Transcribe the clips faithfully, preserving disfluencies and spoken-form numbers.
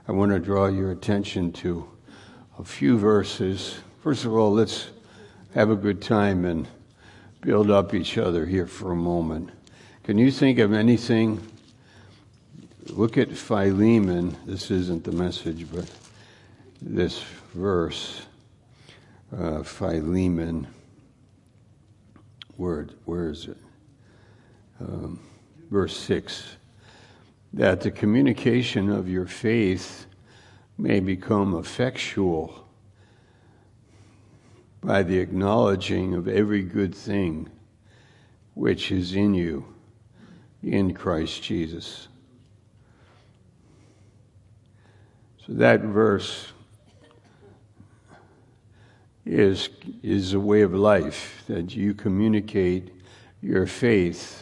I want to draw your attention to a few verses. First of all, let's have a good time and build up each other here for a moment. Can you think of anything? Look at Philemon. This isn't the message, but this verse, uh, Philemon. Word, where is it? Um, verse six. That the communication of your faith may become effectual by the acknowledging of every good thing which is in you in Christ Jesus. So that verse is is a way of life, that you communicate your faith,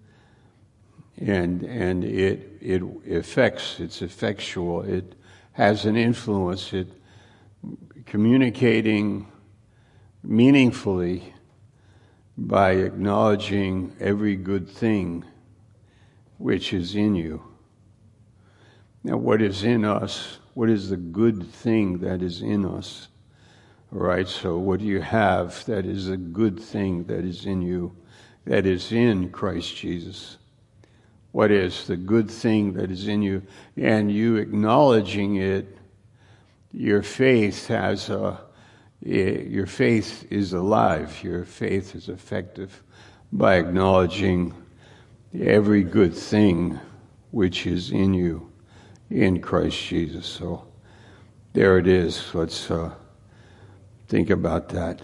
and and it it affects, it's effectual, it has an influence, it communicating meaningfully by acknowledging every good thing which is in you. Now, what is in us? What is the good thing that is in us? All right, so what do you have that is a good thing that is in you, that is in Christ Jesus? What is the good thing that is in you? And you acknowledging it, your faith has a, your faith is alive. Your faith is effective by acknowledging every good thing which is in you in Christ Jesus. So there it is. Let's uh, think about that.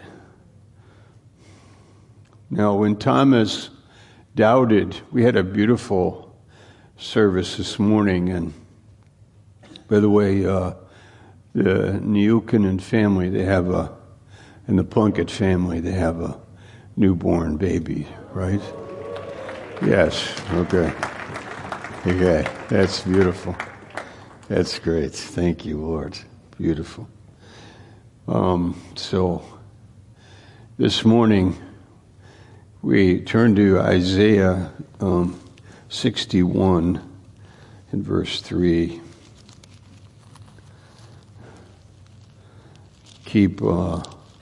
Now, when Thomas doubted, we had a beautiful service this morning, and by the way, uh, the Niukanen family, they have a, and the Plunkett family, they have a newborn baby, right? Yes, okay. Okay, that's beautiful. That's great. Thank you, Lord. Beautiful. Um, so, this morning, we turn to Isaiah um, sixty-one in verse three. Keep uh,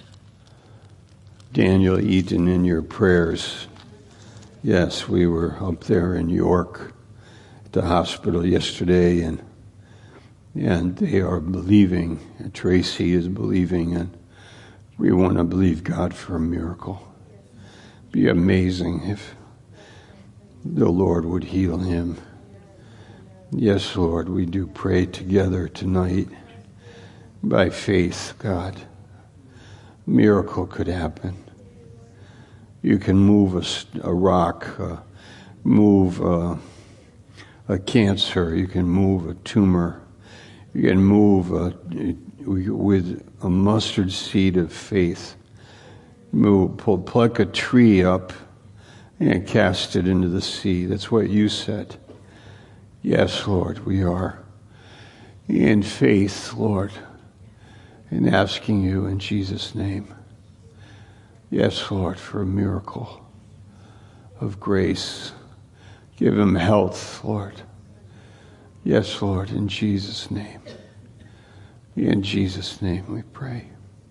Daniel Eaton in your prayers. Yes, we were up there in York at the hospital yesterday, and and they are believing, and Tracy is believing, and we want to believe God for a miracle. Be amazing if the Lord would heal him. Yes, Lord, we do pray together tonight. By faith, God, a miracle could happen. You can move a, a rock, uh, move uh, a cancer, you can move a tumor, you can move a, with a mustard seed of faith. Move, pull, pluck a tree up and cast it into the sea. That's what you said. Yes, Lord, we are in faith, Lord, and asking you in Jesus' name. Yes, Lord, for a miracle of grace. Give him health, Lord. Yes, Lord, in Jesus' name. In Jesus' name we pray.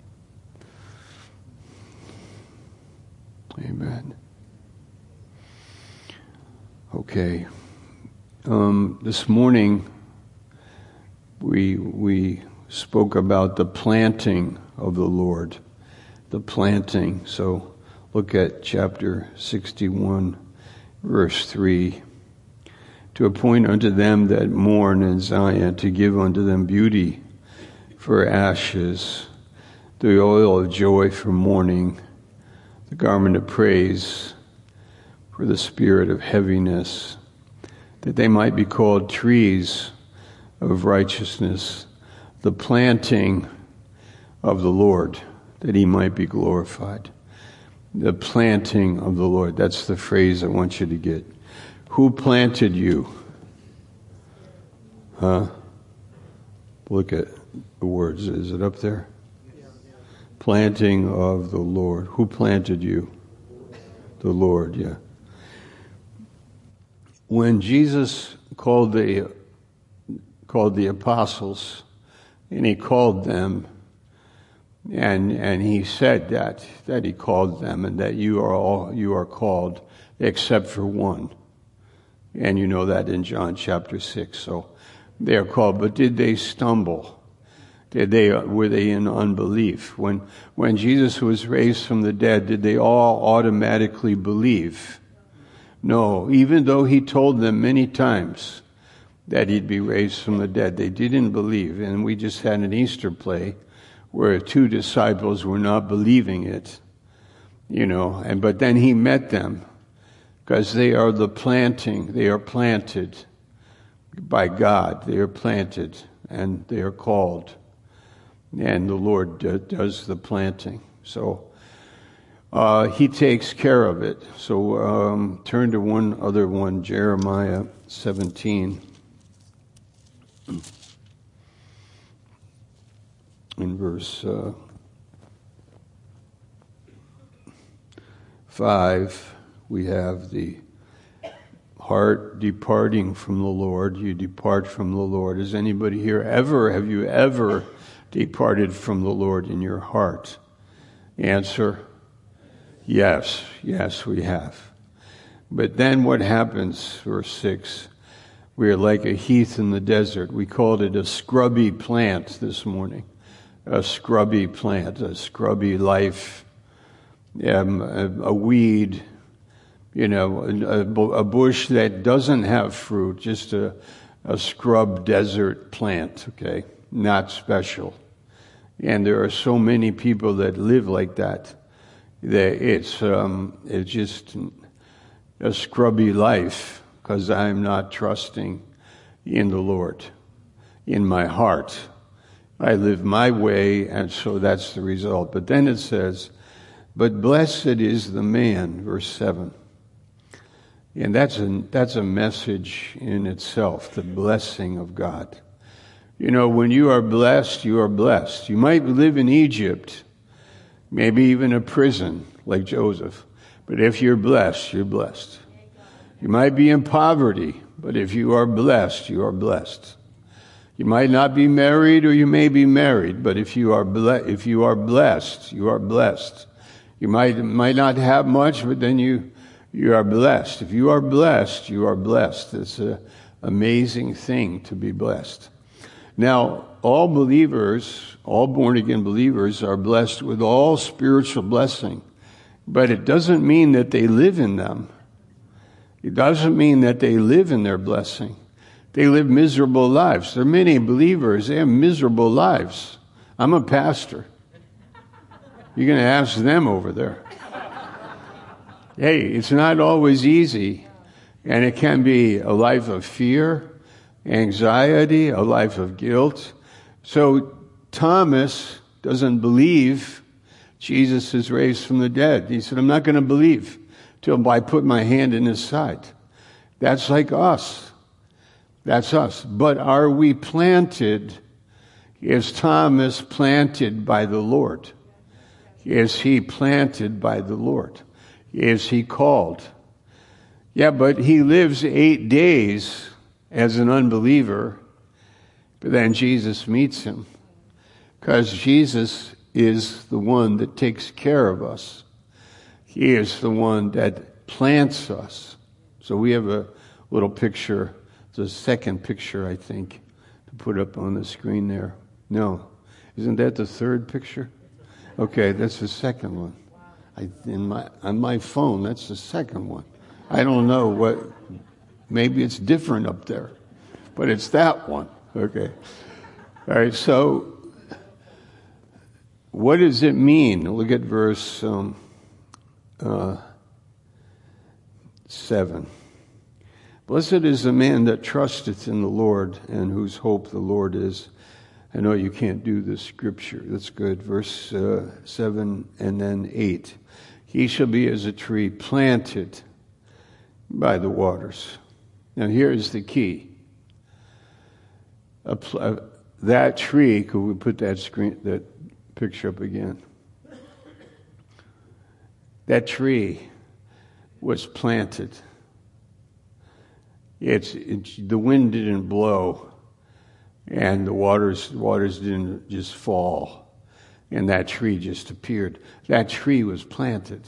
Amen. Okay. Um, this morning we we spoke about the planting of the Lord. The planting. So look at chapter sixty-one, verse three. To appoint unto them that mourn in Zion, to give unto them beauty for ashes, the oil of joy for mourning, the garment of praise for the spirit of heaviness, that they might be called trees of righteousness, the planting of the Lord, that he might be glorified. The planting of the Lord, that's the phrase I want you to get. Who planted you? Huh? Look at the words. Is it up there? Planting of the Lord. Who planted you? The Lord, yeah. When Jesus called the called the apostles, and he called them, and and he said that that he called them, and that you are all you are called except for one, and you know that in John chapter six. So they are called, but did they stumble? Did they were they in unbelief when when Jesus was raised from the dead? Did they all automatically believe? No, even though he told them many times that he'd be raised from the dead, they didn't believe. And we just had an Easter play where two disciples were not believing it, you know, and but then he met them because they are the planting. They are planted by God. They are planted and they are called. And the Lord does the planting. So uh, he takes care of it. So um, turn to one other one, Jeremiah seventeen. In verse uh, five, we have the heart departing from the Lord. You depart from the Lord. Is anybody here ever, have you ever departed from the Lord in your heart? Answer, yes, yes, we have. But then what happens, verse six, we are like a heath in the desert. We called it a scrubby plant this morning. A scrubby plant, a scrubby life, um, a, a weed, you know, a, a bush that doesn't have fruit, just a, a scrub desert plant, okay, not special. And there are so many people that live like that, that it's, um, it's just a scrubby life because I'm not trusting in the Lord, in my heart. I live my way, and so that's the result. But then it says, but blessed is the man, verse seven. And that's a, that's a message in itself, the blessing of God. You know, when you are blessed, you are blessed. You might live in Egypt, maybe even a prison like Joseph. But if you're blessed, you're blessed. You might be in poverty, but if you are blessed, you are blessed. You might not be married, or you may be married, but if you are ble- if you are blessed, you are blessed. You might might not have much, but then you you are blessed. If you are blessed, you are blessed. It's an amazing thing to be blessed. Now, all believers, all born-again believers are blessed with all spiritual blessing, but it doesn't mean that they live in them. It doesn't mean that they live in their blessing. They live miserable lives. There are many believers, they have miserable lives. I'm a pastor. You're going to ask them over there. Hey, it's not always easy, and it can be a life of fear, anxiety, a life of guilt. So Thomas doesn't believe Jesus is raised from the dead. He said, I'm not going to believe till I put my hand in his side. That's like us. That's us. But are we planted? Is Thomas planted by the Lord? Is he planted by the Lord? Is he called? Yeah, but he lives eight days as an unbeliever, but then Jesus meets him because Jesus is the one that takes care of us. He is the one that plants us. So we have a little picture, the second picture, I think, to put up on the screen there. No, isn't that the third picture? Okay, that's the second one. I, in my on my phone, that's the second one. I don't know what. Maybe it's different up there, but it's that one. Okay. All right. So, what does it mean? Look at verse um, uh, seven. Blessed is the man that trusteth in the Lord, and whose hope the Lord is. I know you can't do the scripture. That's good. Verse uh, seven and then eight. He shall be as a tree planted by the waters. Now here is the key. A pl- uh, that tree, could we put that screen, that picture up again? That tree was planted. It's, it's the wind didn't blow and the waters, the waters didn't just fall, and that tree just appeared. That tree was planted.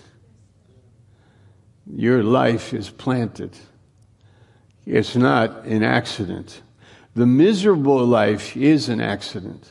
Your life is planted. It's not an accident. The miserable life is an accident,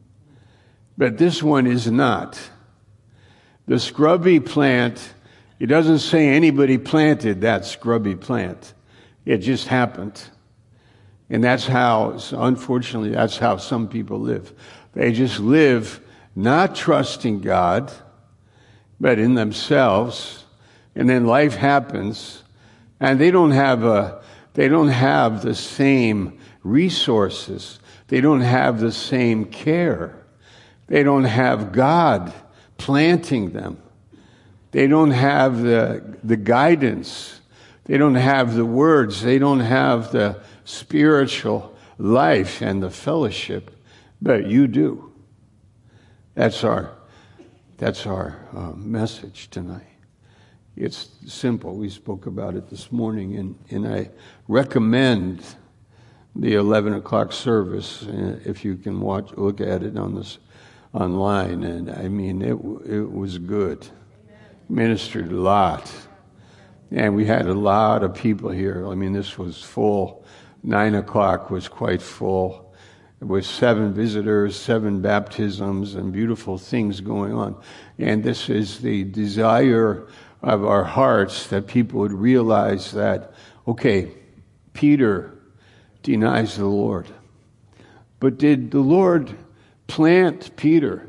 but this one is not. The scrubby plant, it doesn't say anybody planted that scrubby plant. It just happened. And that's how, unfortunately, that's how some people live. They just live not trusting God, but in themselves. And then life happens, and they don't have a, they don't have the same resources. They don't have the same care. They don't have God planting them. They don't have the, the guidance. They don't have the words. They don't have the spiritual life and the fellowship, but you do. That's our, that's our uh, message tonight. It's simple. We spoke about it this morning, and, and I recommend the eleven o'clock service uh, if you can watch, look at it on this online. And I mean, it it was good. Ministered a lot, and we had a lot of people here. I mean, this was full. Nine o'clock was quite full, with seven visitors, seven baptisms, and beautiful things going on. And this is the desire of our hearts, that people would realize that, okay, Peter denies the Lord. But did the Lord plant Peter?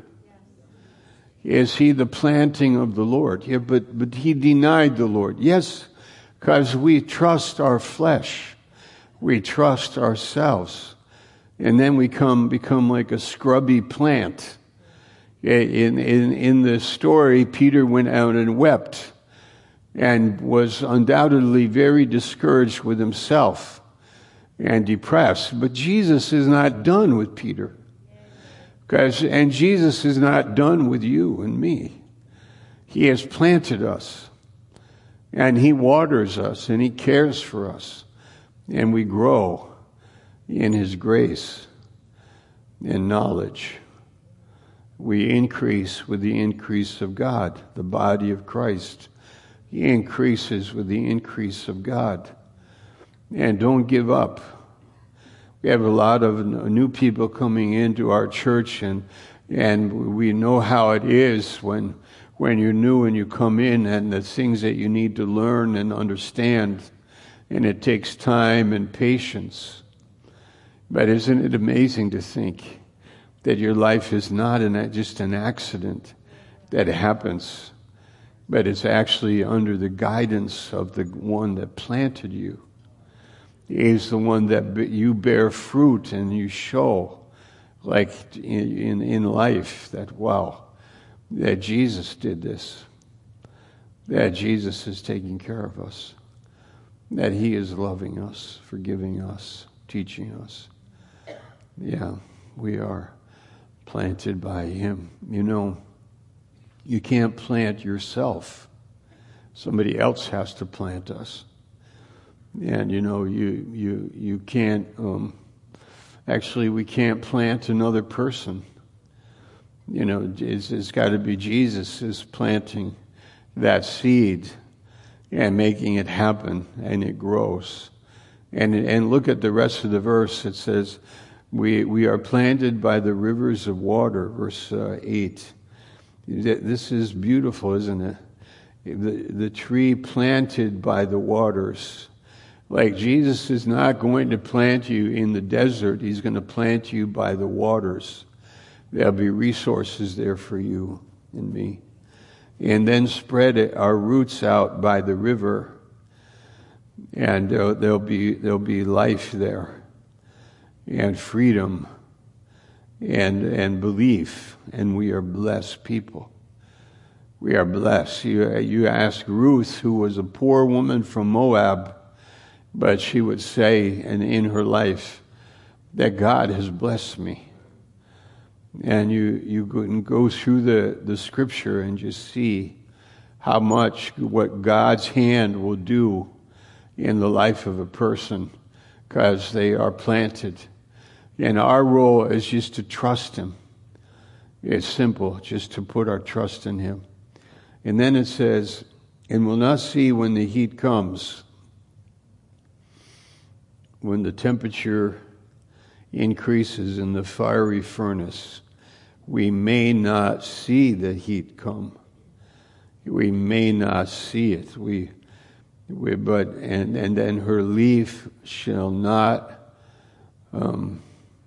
Is he the planting of the Lord? Yeah, but, but he denied the Lord. Yes, because we trust our flesh. We trust ourselves. And then we come become like a scrubby plant. In, in, in the story, Peter went out and wept and was undoubtedly very discouraged with himself and depressed. But Jesus is not done with Peter. Because, and Jesus is not done with you and me. He has planted us, and he waters us, and he cares for us, and we grow in his grace and knowledge. We increase with the increase of God, the body of Christ. He increases with the increase of God. And don't give up. We have a lot of new people coming into our church, and and we know how it is when when you're new and you come in, and the things that you need to learn and understand, and it takes time and patience. But isn't it amazing to think that your life is not an, just an accident that happens, but it's actually under the guidance of the one that planted you. He is the one that you bear fruit and you show, like in, in, in life, that, wow, that Jesus did this, that Jesus is taking care of us, that he is loving us, forgiving us, teaching us. Yeah, we are planted by him. You know, you can't plant yourself. Somebody else has to plant us. And, you know, you you you can't, um, actually, we can't plant another person. You know, it's, it's got to be Jesus is planting that seed and making it happen, and it grows. And and look at the rest of the verse. It says, we we are planted by the rivers of water, verse uh, eight. This is beautiful, isn't it? The, the tree planted by the waters. Like Jesus is not going to plant you in the desert. He's going to plant you by the waters. There'll be resources there for you and me. And then spread our roots out by the river. And there'll, there'll be there'll be life there. And freedom. And and belief. And we are blessed people. We are blessed. You, you ask Ruth, who was a poor woman from Moab, but she would say, and in her life, that God has blessed me. And you, you can go through the, the scripture and just see how much what God's hand will do in the life of a person because they are planted And our role is just to trust him. It's simple, just to put our trust in him. And then it says, and will not see when the heat comes, when the temperature increases in the fiery furnace, we may not see the heat come. We may not see it. We, we but and and then her leaf shall not. Um,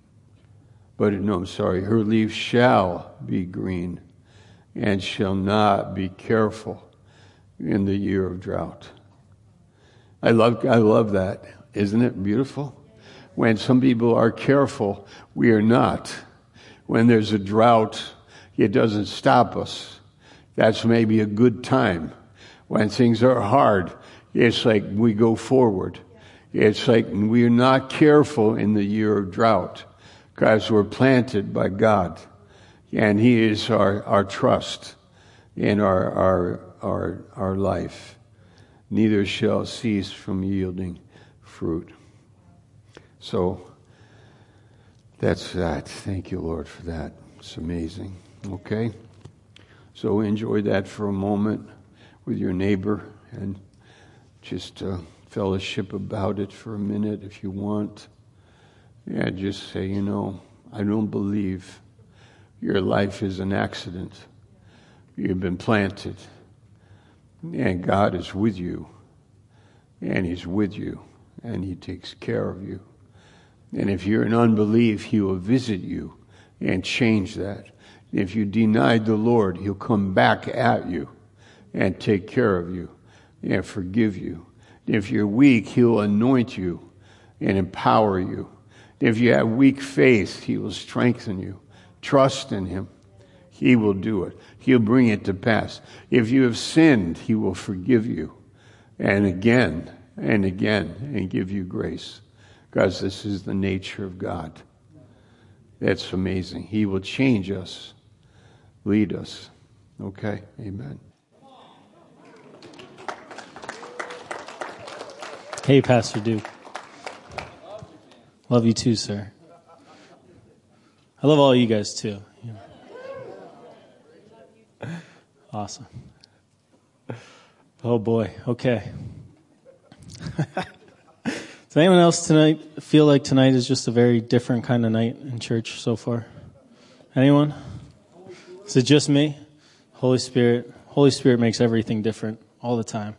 but no, I'm sorry. Her leaf shall be green, and shall not be careful in the year of drought. I love I love that. Isn't it beautiful? When some people are careful, we are not. When there's a drought, it doesn't stop us. That's maybe a good time. When things are hard, it's like we go forward. It's like we are not careful in the year of drought because we're planted by God. And he is our, our trust in our, our, our, our life. Neither shall cease from yielding fruit. So that's that. Thank you, Lord, for that. It's amazing. Okay? So enjoy that for a moment with your neighbor and just uh, fellowship about it for a minute if you want. Yeah, just say, you know, I don't believe your life is an accident. You've been planted. And God is with you. And he's with you. And he takes care of you. And if you're in unbelief, he will visit you and change that. If you denied the Lord, he'll come back at you and take care of you and forgive you. If you're weak, he'll anoint you and empower you. If you have weak faith, he will strengthen you. Trust in him. He will do it. He'll bring it to pass. If you have sinned, he will forgive you. And again and again and give you grace. Because this is the nature of God. That's amazing. He will change us. Lead us. Okay? Amen. Hey, Pastor Duke. Love you too, sir. I love all you guys too. Yeah. Awesome. Oh boy. Okay. Does anyone else tonight feel like tonight is just a very different kind of night in church so far? Anyone? Is it just me? Holy Spirit. Holy Spirit makes everything different all the time.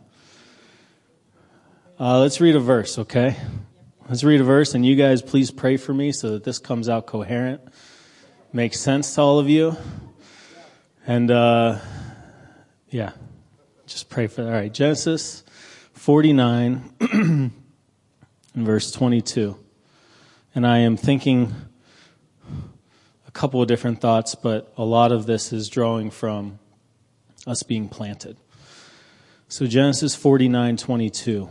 Uh, let's read a verse, okay? Let's read a verse, and you guys please pray for me so that this comes out coherent, makes sense to all of you. And, uh, yeah, just pray for that. All right, Genesis forty-nine, verse twenty-two. And I am thinking a couple of different thoughts, but a lot of this is drawing from us being planted. So Genesis forty-nine twenty-two.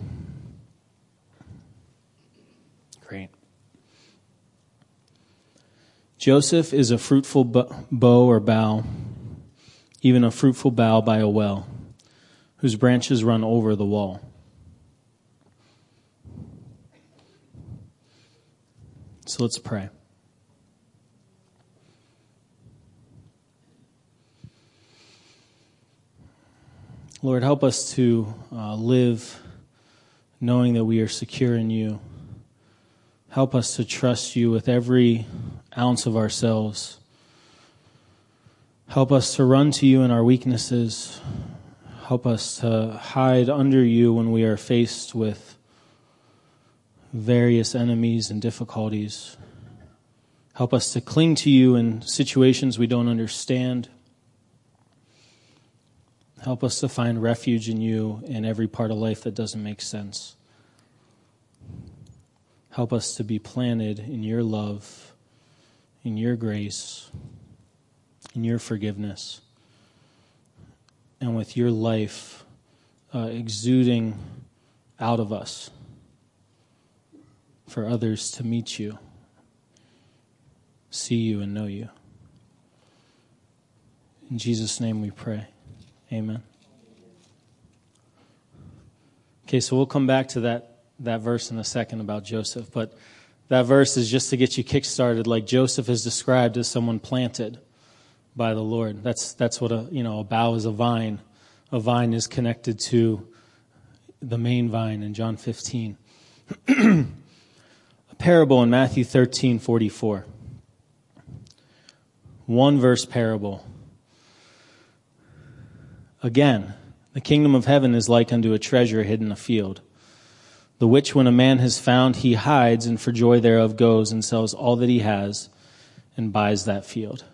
Great. Joseph is a fruitful bow or bough, even a fruitful bough by a well, whose branches run over the wall. So let's pray. Lord, help us to uh, live knowing that we are secure in you. Help us to trust you with every ounce of ourselves. Help us to run to you in our weaknesses. Help us to hide under you when we are faced with various enemies and difficulties. Help us to cling to you in situations we don't understand. Help us to find refuge in you in every part of life that doesn't make sense. Help us to be planted in your love, in your grace, in your forgiveness, and with your life uh, exuding out of us for others to meet you, see you, and know you. In Jesus' name we pray. Amen. Okay, so we'll come back to that, that verse in a second about Joseph, but that verse is just to get you kick-started, like Joseph is described as someone planted by the Lord. That's that's what a you know a bough is a vine. A vine is connected to the main vine in John fifteen. A parable in Matthew thirteen forty-four. One verse parable. Again, the kingdom of heaven is like unto a treasure hid in a field, the which when a man has found, he hides, and for joy thereof goes and sells all that he has and buys that field.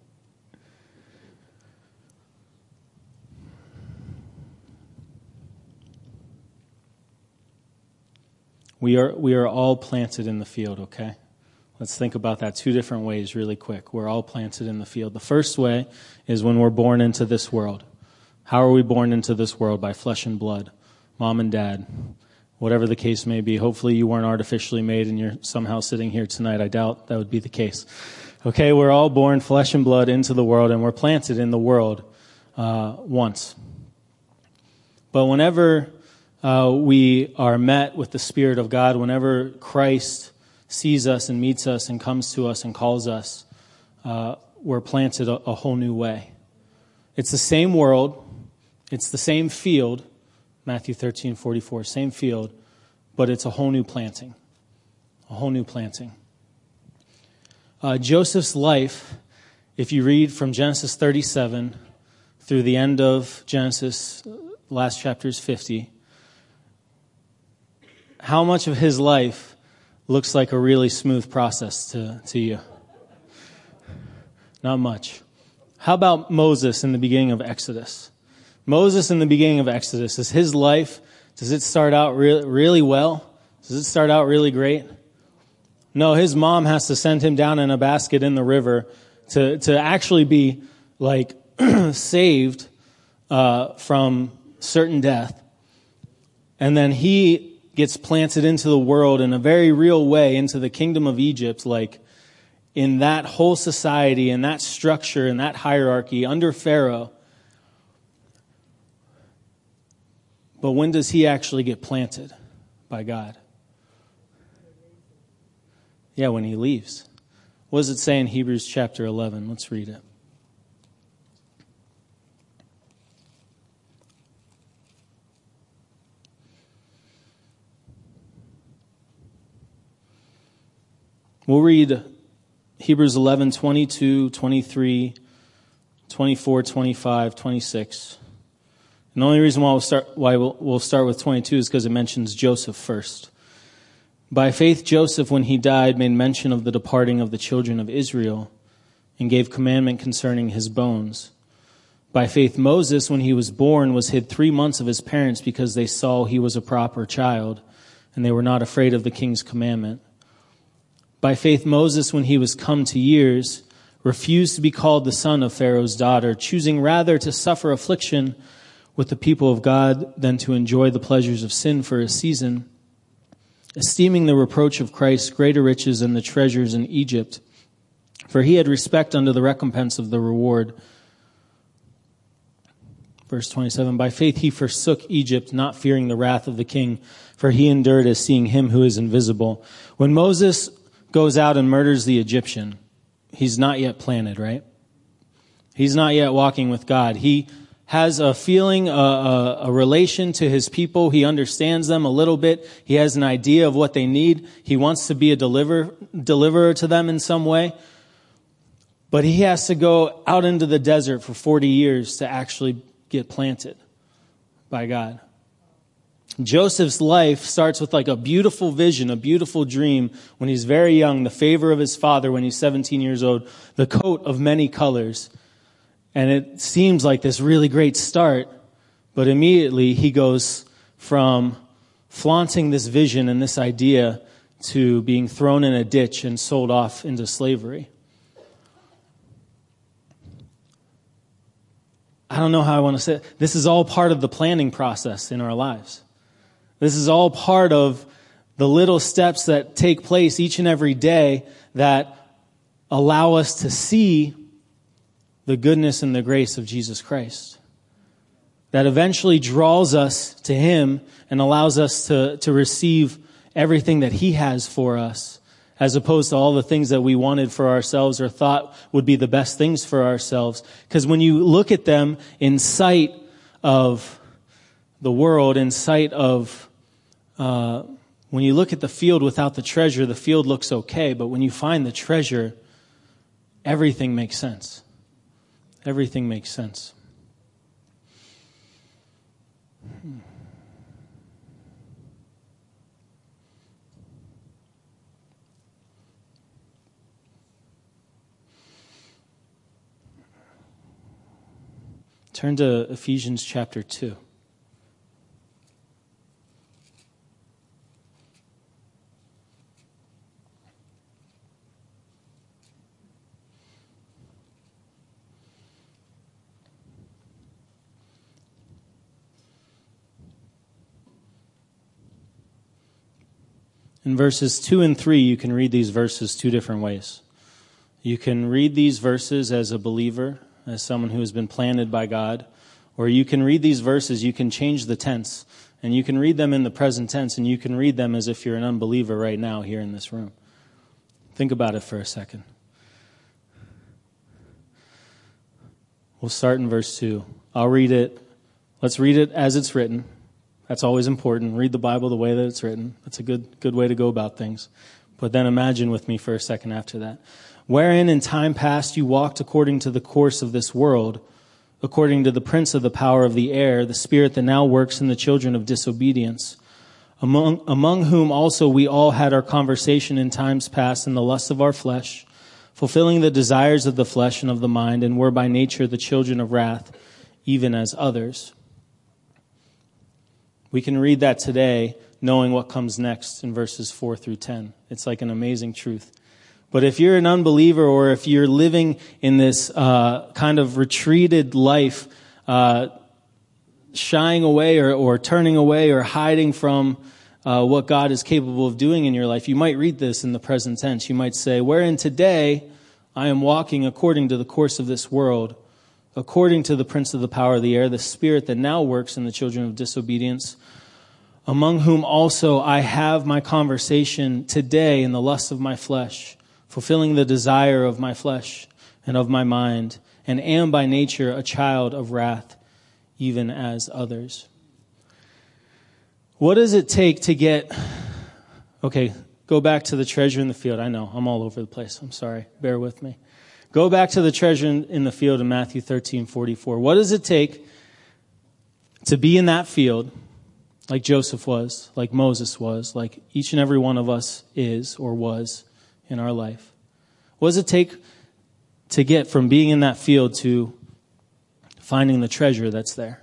We are we are all planted in the field, okay? Let's think about that two different ways really quick. We're all planted in the field. The first way is when we're born into this world. How are we born into this world? By flesh and blood. Mom and dad. Whatever the case may be. Hopefully you weren't artificially made and you're somehow sitting here tonight. I doubt that would be the case. Okay, we're all born flesh and blood into the world, and we're planted in the world uh, once. But whenever uh, we are met with the Spirit of God, whenever Christ sees us and meets us and comes to us and calls us, uh, we're planted a, a whole new way. It's the same world. It's the same field. Matthew thirteen forty-four, same field, but it's a whole new planting. A whole new planting. Uh, Joseph's life, if you read from Genesis thirty-seven through the end of Genesis, last chapter is fifty, how much of his life looks like a really smooth process to, to you? Not much. How about Moses in the beginning of Exodus? Moses in the beginning of Exodus, is his life, does it start out re- really well? Does it start out really great? No, his mom has to send him down in a basket in the river to, to actually be like saved uh, from certain death. And then he gets planted into the world in a very real way, into the kingdom of Egypt, like in that whole society, in that structure, in that hierarchy, under Pharaoh. But when does he actually get planted by God? Yeah, when he leaves. What does it say in Hebrews chapter eleven? Let's read it. We'll read Hebrews eleven, twenty-two, twenty-three, twenty-four, twenty-five, twenty-six. And the only reason why we'll start why we'll, we'll start with twenty-two is because it mentions Joseph first. By faith, Joseph, when he died, made mention of the departing of the children of Israel and gave commandment concerning his bones. By faith, Moses, when he was born, was hid three months of his parents because they saw he was a proper child, and they were not afraid of the king's commandment. By faith, Moses, when he was come to years, refused to be called the son of Pharaoh's daughter, choosing rather to suffer affliction with the people of God than to enjoy the pleasures of sin for a season, esteeming the reproach of Christ greater riches than the treasures in Egypt, for he had respect unto the recompense of the reward. Verse twenty-seven, by faith he forsook Egypt, not fearing the wrath of the king, for he endured as seeing him who is invisible. When Moses goes out and murders the Egyptian, he's not yet planted, right? He's not yet walking with God. He has a feeling, a, a, a relation to his people. He understands them a little bit. He has an idea of what they need. He wants to be a deliver, deliverer to them in some way. But he has to go out into the desert for forty years to actually get planted by God. Joseph's life starts with like a beautiful vision, a beautiful dream when he's very young, the favor of his father when he's seventeen years old, the coat of many colors. And it seems like this really great start, but immediately he goes from flaunting this vision and this idea to being thrown in a ditch and sold off into slavery. I don't know how I want to say it. This is all part of the planning process in our lives. This is all part of the little steps that take place each and every day that allow us to see the goodness and the grace of Jesus Christ. That eventually draws us to Him and allows us to, to receive everything that He has for us as opposed to all the things that we wanted for ourselves or thought would be the best things for ourselves. Because when you look at them in sight of the world, in sight of, uh, when you look at the field without the treasure, the field looks okay. But when you find the treasure, everything makes sense. Everything makes sense. Hmm. Turn to Ephesians chapter two. In verses two and three, you can read these verses two different ways. You can read these verses as a believer, as someone who has been planted by God, or you can read these verses, you can change the tense, and you can read them in the present tense, and you can read them as if you're an unbeliever right now here in this room. Think about it for a second. We'll start in verse two. I'll read it. Let's read it as it's written. That's always important. Read the Bible the way that it's written. That's a good good way to go about things. But then imagine with me for a second after that. Wherein in time past you walked according to the course of this world, according to the prince of the power of the air, the spirit that now works in the children of disobedience, among, among whom also we all had our conversation in times past in the lusts of our flesh, fulfilling the desires of the flesh and of the mind, and were by nature the children of wrath, even as others. We can read that today knowing what comes next in verses four through ten. It's like an amazing truth. But if you're an unbeliever, or if you're living in this uh, kind of retreated life, uh, shying away or, or turning away or hiding from uh, what God is capable of doing in your life, you might read this in the present tense. You might say, wherein today I am walking according to the course of this world, according to the prince of the power of the air, the spirit that now works in the children of disobedience, among whom also I have my conversation today in the lust of my flesh, fulfilling the desire of my flesh and of my mind, and am by nature a child of wrath, even as others. What does it take to get... Okay, go back to the treasure in the field. I know, I'm all over the place. I'm sorry. Bear with me. Go back to the treasure in the field in Matthew thirteen forty-four. What does it take to be in that field like Joseph was, like Moses was, like each and every one of us is or was in our life? What does it take to get from being in that field to finding the treasure that's there?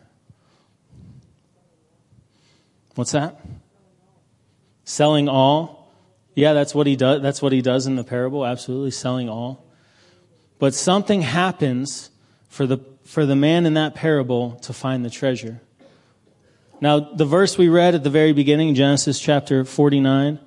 What's that? Selling all. Yeah, that's what he does. That's what he does in the parable. Absolutely, selling all. But something happens for the for the man in that parable to find the treasure. Now, the verse we read at the very beginning, Genesis chapter forty-nine,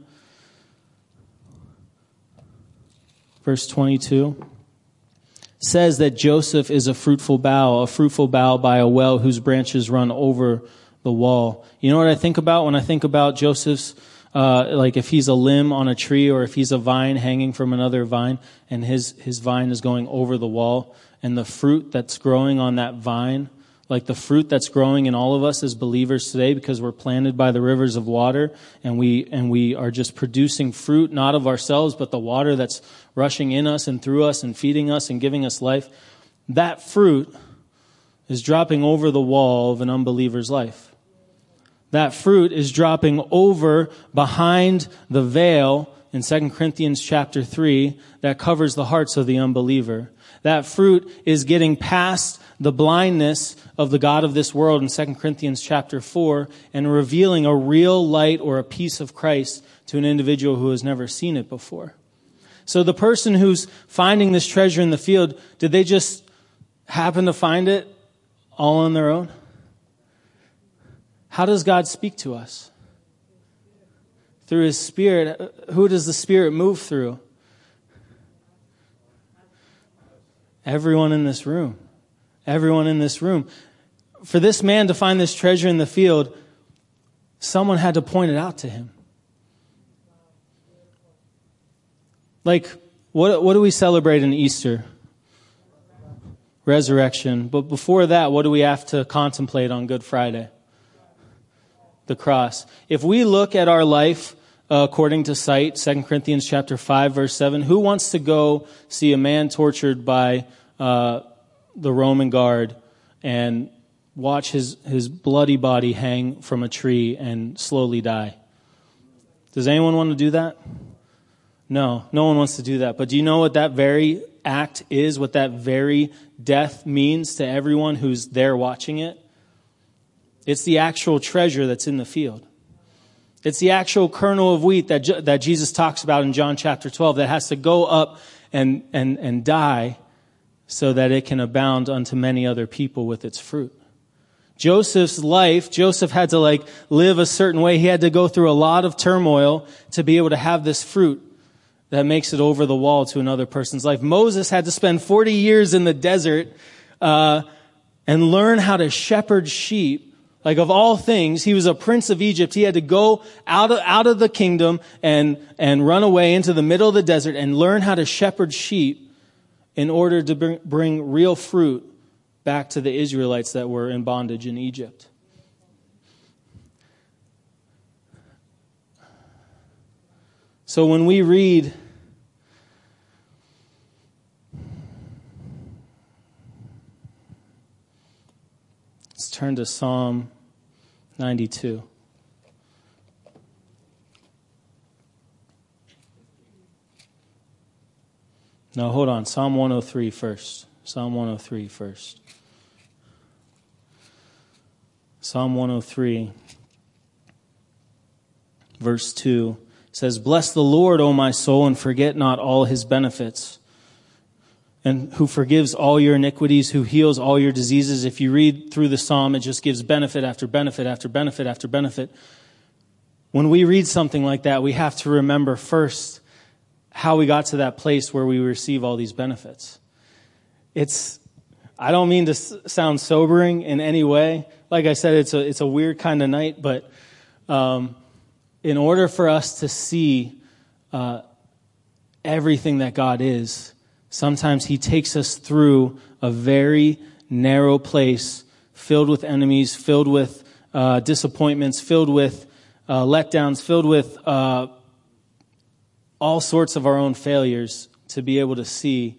verse twenty-two, says that Joseph is a fruitful bough, a fruitful bough by a well whose branches run over the wall. You know what I think about when I think about Joseph's, uh, like if he's a limb on a tree or if he's a vine hanging from another vine and his, his vine is going over the wall, and the fruit that's growing on that vine, like the fruit that's growing in all of us as believers today, because we're planted by the rivers of water, and we and we are just producing fruit, not of ourselves, but the water that's rushing in us and through us and feeding us and giving us life. That fruit is dropping over the wall of an unbeliever's life. That fruit is dropping over behind the veil in Second Corinthians chapter three that covers the hearts of the unbeliever. That fruit is getting past the blindness of the god of this world in Second Corinthians chapter four and revealing a real light or a piece of Christ to an individual who has never seen it before. So the person who's finding this treasure in the field, did they just happen to find it all on their own? How does God speak to us? Through His Spirit. Who does the Spirit move through? Everyone in this room. Everyone in this room. For this man to find this treasure in the field, someone had to point it out to him. Like, what what do we celebrate in Easter? Resurrection. But before that, what do we have to contemplate on Good Friday? The cross. If we look at our life uh, according to sight, Second Corinthians chapter five, verse seven, who wants to go see a man tortured by uh, the Roman guard and watch his, his bloody body hang from a tree and slowly die? Does anyone want to do that? No, no one wants to do that. But do you know what that very act is, what that very death means to everyone who's there watching it? It's the actual treasure that's in the field. It's the actual kernel of wheat that that Jesus talks about in John chapter twelve that has to go up and, and, and die so that it can abound unto many other people with its fruit. Joseph's life, Joseph had to like live a certain way. He had to go through a lot of turmoil to be able to have this fruit that makes it over the wall to another person's life. Moses had to spend forty years in the desert uh, and learn how to shepherd sheep. Like, of all things, he was a prince of Egypt. He had to go out of, out of the kingdom and, and run away into the middle of the desert and learn how to shepherd sheep in order to bring, bring real fruit back to the Israelites that were in bondage in Egypt. So when we read let's turn to Psalm ninety-two. No, hold on. Psalm one oh three first. Psalm one oh three first. Psalm one oh three, verse two says, "Bless the Lord, O my soul, and forget not all his benefits, and who forgives all your iniquities, who heals all your diseases." If you read through the psalm, it just gives benefit after benefit after benefit after benefit. When we read something like that, we have to remember first how we got to that place where we receive all these benefits. It's, I don't mean to sound sobering in any way. Like I said, it's a it's a weird kind of night, but um, in order for us to see uh, everything that God is, sometimes he takes us through a very narrow place filled with enemies, filled with uh, disappointments, filled with uh, letdowns, filled with uh, all sorts of our own failures to be able to see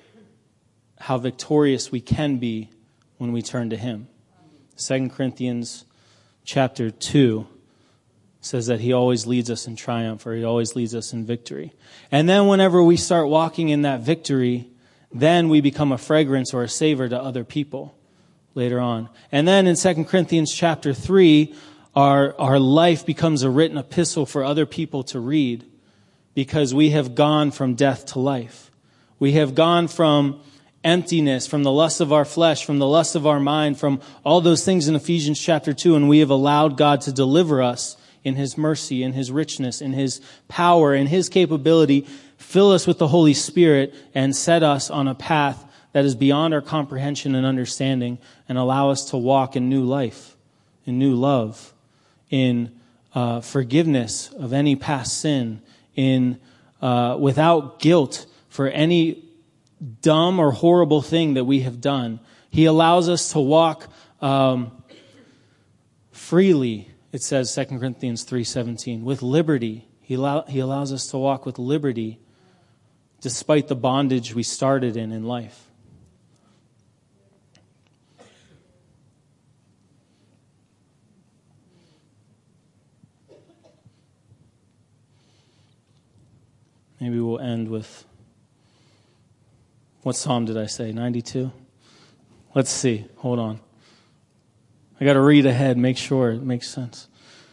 how victorious we can be when we turn to him. Second Corinthians chapter two says that he always leads us in triumph, or he always leads us in victory. And then whenever we start walking in that victory, then we become a fragrance or a savor to other people later on. And then in Second Corinthians chapter three, our, our life becomes a written epistle for other people to read, because we have gone from death to life. We have gone from emptiness, from the lust of our flesh, from the lust of our mind, from all those things in Ephesians chapter two, and we have allowed God to deliver us in his mercy, in his richness, in his power, in his capability, fill us with the Holy Spirit and set us on a path that is beyond our comprehension and understanding, and allow us to walk in new life, in new love, in uh, forgiveness of any past sin, in uh, without guilt for any dumb or horrible thing that we have done. He allows us to walk um, freely. It says Second Corinthians three seventeen, with liberty. He, allow, he allows us to walk with liberty despite the bondage we started in in life. Maybe we'll end with, what psalm did I say? ninety-two? Let's see. Hold on. I got to read ahead, make sure it makes sense.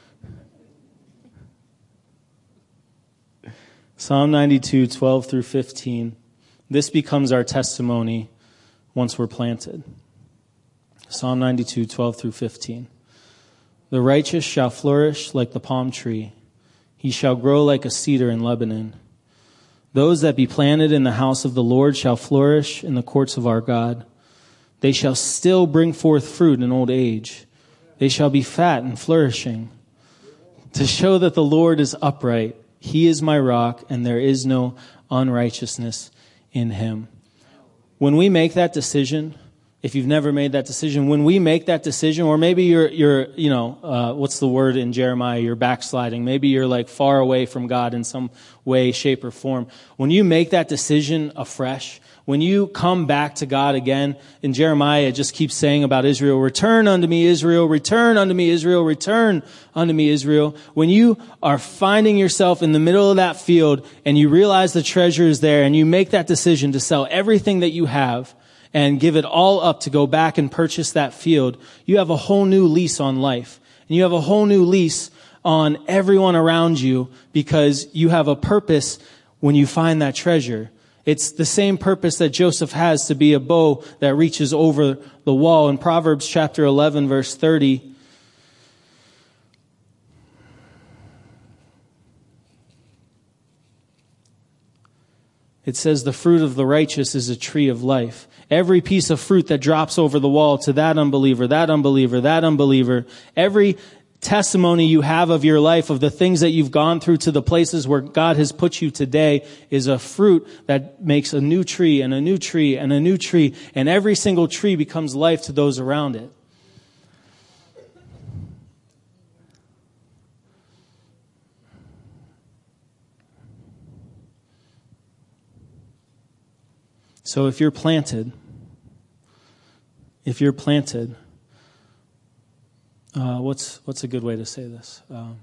Psalm ninety-two, twelve through fifteen. This becomes our testimony once we're planted. Psalm ninety-two, twelve through fifteen. The righteous shall flourish like the palm tree. He shall grow like a cedar in Lebanon. Those that be planted in the house of the Lord shall flourish in the courts of our God. They shall still bring forth fruit in old age. They shall be fat and flourishing, to show that the Lord is upright. He is my rock, and there is no unrighteousness in him. When we make that decision, if you've never made that decision, when we make that decision, or maybe you're, you're, you know, uh, what's the word in Jeremiah? You're backsliding. Maybe you're like far away from God in some way, shape, or form. When you make that decision afresh, when you come back to God again, in Jeremiah, it just keeps saying about Israel, return unto me, Israel, return unto me, Israel, return unto me, Israel. When you are finding yourself in the middle of that field and you realize the treasure is there and you make that decision to sell everything that you have and give it all up to go back and purchase that field, you have a whole new lease on life. And you have a whole new lease on everyone around you because you have a purpose when you find that treasure. It's the same purpose that Joseph has to be a bow that reaches over the wall. In Proverbs chapter eleven, verse thirty, it says, the fruit of the righteous is a tree of life. Every piece of fruit that drops over the wall to that unbeliever, that unbeliever, that unbeliever, every testimony you have of your life, of the things that you've gone through to the places where God has put you today, is a fruit that makes a new tree and a new tree and a new tree. And every single tree becomes life to those around it. So if you're planted, if you're planted, Uh, what's what's a good way to say this? Um,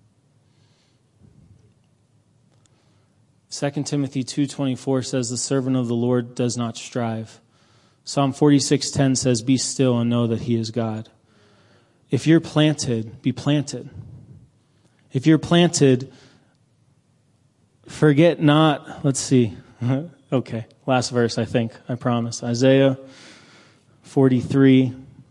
Second Timothy two twenty-four says, the servant of the Lord does not strive. Psalm forty-six ten says, be still and know that he is God. If you're planted, be planted. If you're planted, forget not, let's see. Okay, last verse, I think, I promise. Isaiah forty-three.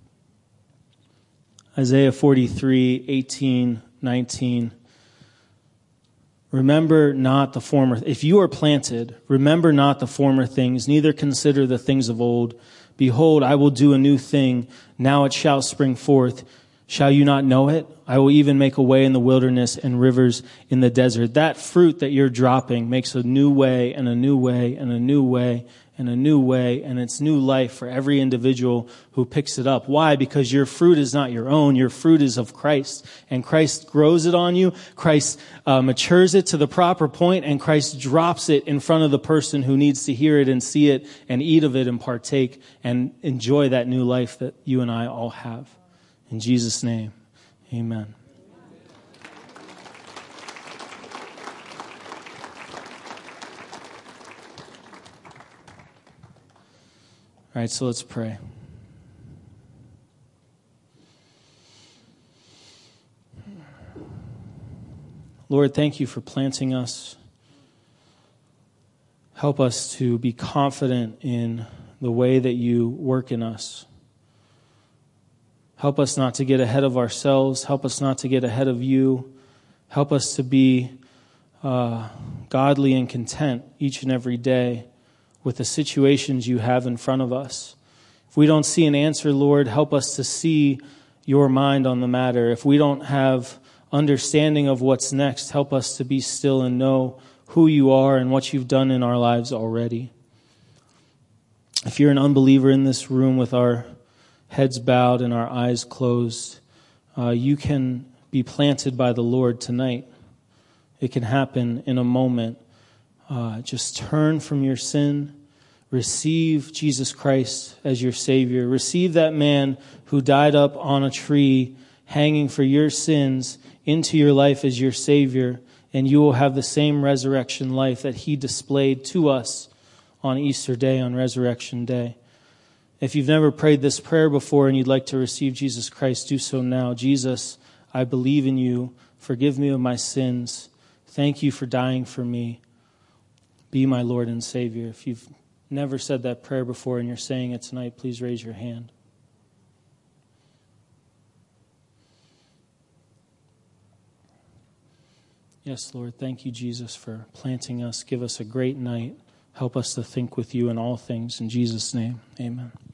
Isaiah forty-three, eighteen, nineteen. Remember not the former. If you are planted, remember not the former things, neither consider the things of old. Behold, I will do a new thing. Now it shall spring forth. Shall you not know it? I will even make a way in the wilderness and rivers in the desert. That fruit that you're dropping makes a new way and a new way and a new way and a new way, and it's new life for every individual who picks it up. Why? Because your fruit is not your own. Your fruit is of Christ, and Christ grows it on you. Christ uh, matures it to the proper point, and Christ drops it in front of the person who needs to hear it and see it and eat of it and partake and enjoy that new life that you and I all have. In Jesus' name, amen. All right, so let's pray. Lord, thank you for planting us. Help us to be confident in the way that you work in us. Help us not to get ahead of ourselves. Help us not to get ahead of you. Help us to be uh, godly and content each and every day with the situations you have in front of us. If we don't see an answer, Lord, help us to see your mind on the matter. If we don't have understanding of what's next, help us to be still and know who you are and what you've done in our lives already. If you're an unbeliever in this room with our heads bowed and our eyes closed, uh, you can be planted by the Lord tonight. It can happen in a moment. Uh, just turn from your sin. Receive Jesus Christ as your Savior. Receive that man who died up on a tree hanging for your sins into your life as your Savior, and you will have the same resurrection life that he displayed to us on Easter Day, on Resurrection Day. If you've never prayed this prayer before and you'd like to receive Jesus Christ, do so now. Jesus, I believe in you. Forgive me of my sins. Thank you for dying for me. Be my Lord and Savior. If you've never said that prayer before and you're saying it tonight, please raise your hand. Yes, Lord, thank you, Jesus, for planting us. Give us a great night. Help us to think with you in all things. In Jesus' name, amen.